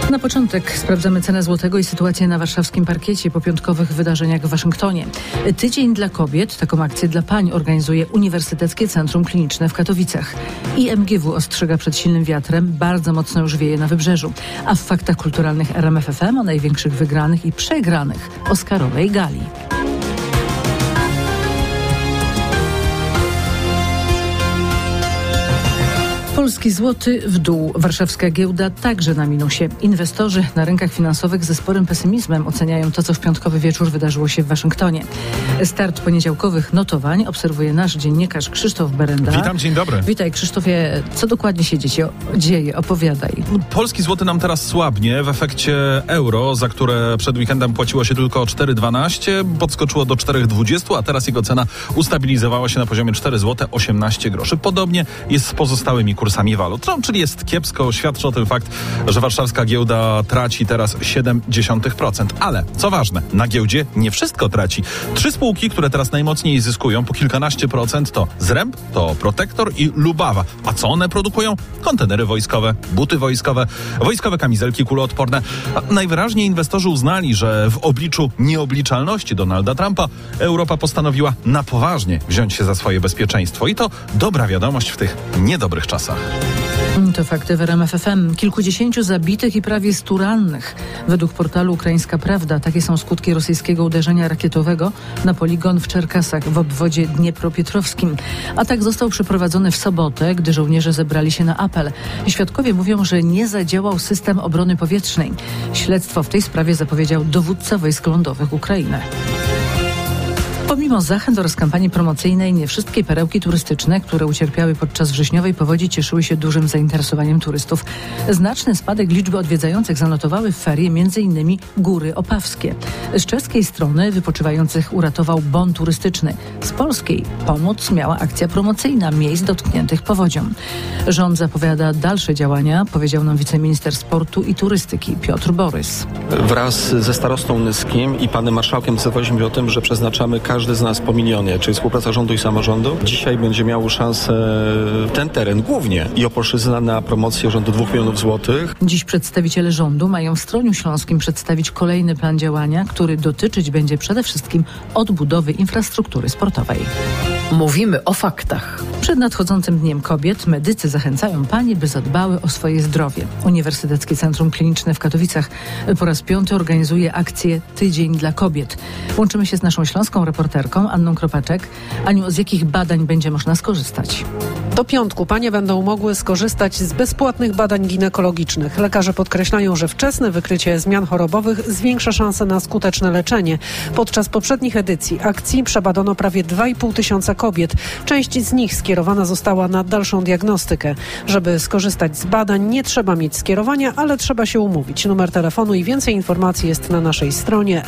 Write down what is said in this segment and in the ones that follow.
Na początek sprawdzamy cenę złotego i sytuację na warszawskim parkiecie po piątkowych wydarzeniach w Waszyngtonie. Tydzień dla kobiet, taką akcję dla pań organizuje Uniwersyteckie Centrum Kliniczne w Katowicach. IMGW ostrzega przed silnym wiatrem, bardzo mocno już wieje na wybrzeżu. A w faktach kulturalnych RMF FM o największych wygranych i przegranych Oscarowej gali. Polski złoty w dół. Warszawska giełda także na minusie. Inwestorzy na rynkach finansowych ze sporym pesymizmem oceniają to, co w piątkowy wieczór wydarzyło się w Waszyngtonie. Start poniedziałkowych notowań obserwuje nasz dziennikarz Krzysztof Berenda. Witam, dzień dobry. Witaj, Krzysztofie. Co dokładnie się dzieje? Opowiadaj. Polski złoty nam teraz słabnie. W efekcie euro, za które przed weekendem płaciło się tylko 4,12, podskoczyło do 4,20, a teraz jego cena ustabilizowała się na poziomie 4 zł 18 groszy. Podobnie jest z pozostałymi kursami walut. No, czyli jest kiepsko, świadczy o tym fakt, że warszawska giełda traci teraz 0,7%. Ale, co ważne, na giełdzie nie wszystko traci. 3 spółki, które teraz najmocniej zyskują po kilkanaście procent, to Zręb, to Protektor i Lubawa. A co one produkują? Kontenery wojskowe, buty wojskowe, wojskowe kamizelki kuloodporne. A najwyraźniej inwestorzy uznali, że w obliczu nieobliczalności Donalda Trumpa Europa postanowiła na poważnie wziąć się za swoje bezpieczeństwo. I to dobra wiadomość w tych niedobrych czasach. To fakty w RMF FM. Kilkudziesięciu zabitych i prawie 100 rannych. Według portalu Ukraińska Prawda takie są skutki rosyjskiego uderzenia rakietowego na poligon w Czerkasach w obwodzie dniepropietrowskim. Atak został przeprowadzony w sobotę, gdy żołnierze zebrali się na apel. Świadkowie mówią, że nie zadziałał system obrony powietrznej. Śledztwo w tej sprawie zapowiedział dowódca wojsk lądowych Ukrainy. Pomimo zachęt oraz kampanii promocyjnej, nie wszystkie perełki turystyczne, które ucierpiały podczas wrześniowej powodzi, cieszyły się dużym zainteresowaniem turystów. Znaczny spadek liczby odwiedzających zanotowały w ferie m.in. Góry Opawskie. Z czeskiej strony wypoczywających uratował bon turystyczny. Z polskiej pomoc miała akcja promocyjna miejsc dotkniętych powodzią. Rząd zapowiada dalsze działania, powiedział nam wiceminister sportu i turystyki Piotr Borys. Wraz ze starostą nyskim i panem marszałkiem decydowaliśmy o tym, że przeznaczamy każdy z nas po milionie, czyli współpraca rządu i samorządu. Dzisiaj będzie miał szansę ten teren głównie i Opolszczyzna na promocję rzędu 2 milionów złotych. Dziś przedstawiciele rządu mają w Stroniu Śląskim przedstawić kolejny plan działania, który dotyczyć będzie przede wszystkim odbudowy infrastruktury sportowej. Mówimy o faktach. Przed nadchodzącym Dniem Kobiet medycy zachęcają panie, by zadbały o swoje zdrowie. Uniwersyteckie Centrum Kliniczne w Katowicach po raz 5 organizuje akcję Tydzień dla Kobiet. Łączymy się z naszą śląską reporterką Anną Kropaczek. Aniu, z jakich badań będzie można skorzystać? Do piątku panie będą mogły skorzystać z bezpłatnych badań ginekologicznych. Lekarze podkreślają, że wczesne wykrycie zmian chorobowych zwiększa szanse na skuteczne leczenie. Podczas poprzednich edycji akcji przebadano prawie 2,5 tysiąca kobiet. Część z nich skierowana została na dalszą diagnostykę. Żeby skorzystać z badań, nie trzeba mieć skierowania, ale trzeba się umówić. Numer telefonu i więcej informacji jest na naszej stronie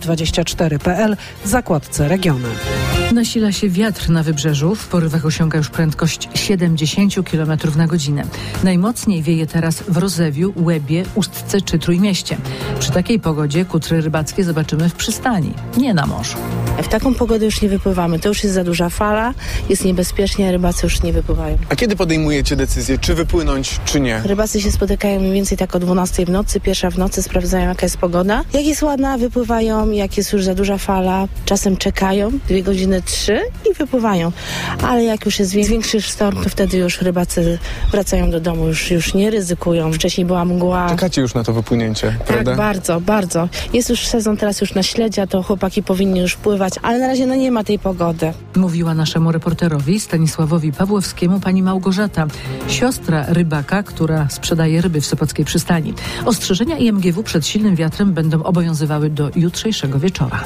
rmf24.pl w zakładce Regiony. Nasila się wiatr na wybrzeżu. W porywach osiąga już prędkość 70 km na godzinę. Najmocniej wieje teraz w Rozewiu, Łebie, Ustce czy Trójmieście. Przy takiej pogodzie kutry rybackie zobaczymy w przystani, nie na morzu. W taką pogodę już nie wypływamy. To już jest za duża fala, jest niebezpiecznie, a rybacy już nie wypływają. A kiedy podejmujecie decyzję, czy wypłynąć, czy nie? Rybacy się spotykają mniej więcej tak o 12 w nocy, 1 w nocy, sprawdzają jaka jest pogoda. Jak jest ładna, wypływają, jak jest już za duża fala, czasem czekają 2 godziny, 3 i wypływają. Ale jak już jest większy sztorm, to wtedy już rybacy wracają do domu, już nie ryzykują. Wcześniej była mgła. Czekacie już na to wypłynięcie, prawda? Tak, bardzo, bardzo. Jest już sezon teraz już na śledzia, to chłopaki powinni już pływać, ale na razie nie ma tej pogody. Mówiła naszemu reporterowi Stanisławowi Pawłowskiemu pani Małgorzata, siostra rybaka, która sprzedaje ryby w Sopockiej przystani. Ostrzeżenia IMGW przed silnym wiatrem będą obowiązywały do jutrzejszego wieczora.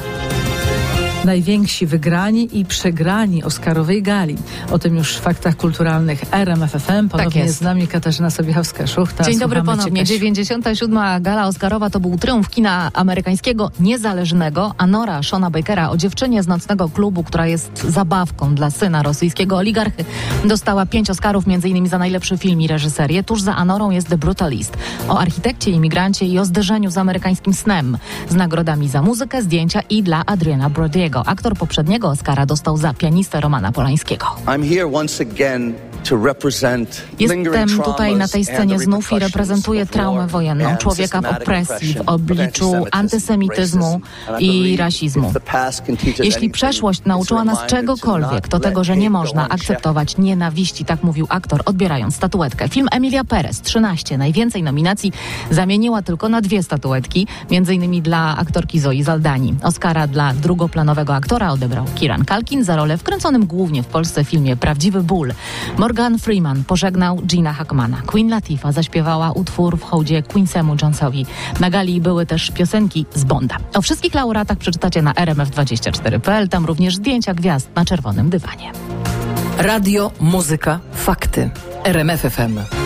Najwięksi wygrani i przegrani Oscarowej gali. O tym już w faktach kulturalnych RMF FM. Ponownie z nami Katarzyna Sobiechowska-Szuchta. Dzień dobry ponownie. 97. Gala Oscarowa to był triumf kina amerykańskiego niezależnego, a Nora Shona Bakera o dziewczynie z nocnego klubu, która jest zabawką dla syna rosyjskiego oligarchy, dostała 5 Oscarów, m.in. za najlepszy film i reżyserię. Tuż za Anorą jest The Brutalist, o architekcie, imigrancie i o zderzeniu z amerykańskim snem. Z nagrodami za muzykę, zdjęcia i dla Adriana Brody'ego. Aktor poprzedniego Oscara dostał za pianistę Romana Polańskiego. I'm here once again Jestem tutaj na tej scenie znów i reprezentuję traumę wojenną, człowieka w opresji, w obliczu antysemityzmu i rasizmu. Jeśli przeszłość nauczyła nas czegokolwiek, to tego, że nie można akceptować nienawiści, tak mówił aktor, odbierając statuetkę. Film Emilia Perez, 13, najwięcej nominacji, zamieniła tylko na 2 statuetki, m.in. dla aktorki Zoi Saldani. Oscara dla drugoplanowego aktora odebrał Kieran Culkin za rolę w kręconym głównie w Polsce filmie Prawdziwy ból. Morgan Freeman pożegnał Gina Hackmana. Queen Latifah zaśpiewała utwór w hołdzie Quincy'emu Jonesowi. Na gali były też piosenki z Bonda. O wszystkich laureatach przeczytacie na rmf24.pl. Tam również zdjęcia gwiazd na czerwonym dywanie. Radio, muzyka, fakty. RMF FM.